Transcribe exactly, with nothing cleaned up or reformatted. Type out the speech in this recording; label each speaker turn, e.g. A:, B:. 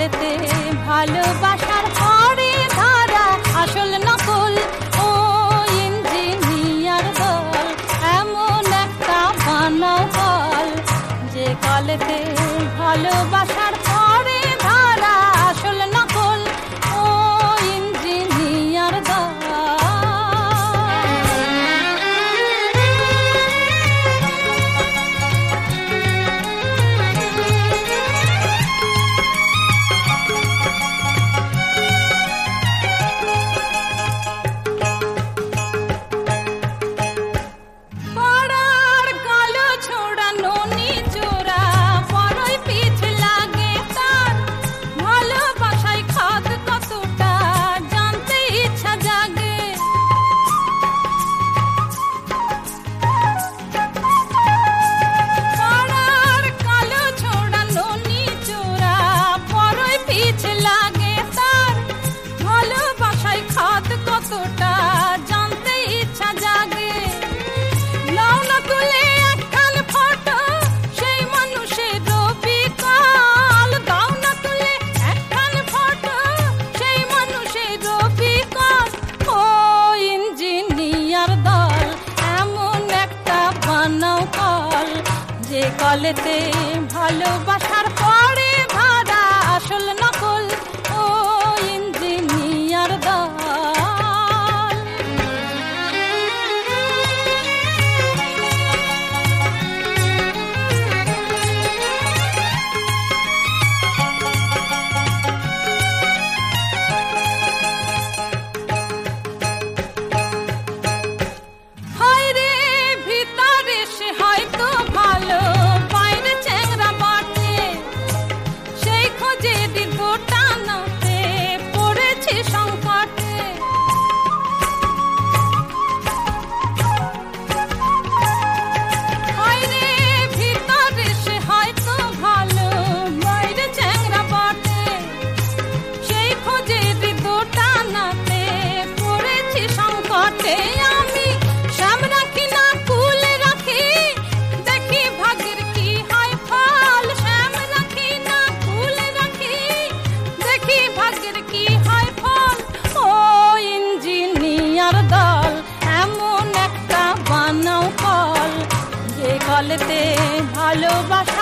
A: কলেতে ভালোবাসার পরে ধারা আসল নকল ও ইঞ্জিনিয়ার দল এমন একটা বানাও কল যে কলেতে ভালোবাসার পরে ধারা আসল নকল ও ইঞ্জিনিয়ার দল। যে কলেতে ভালোবাসার পরে ধারা আসল নকল ও ইঞ্জিনিয়ার দল। কলেতে ভালোবাসা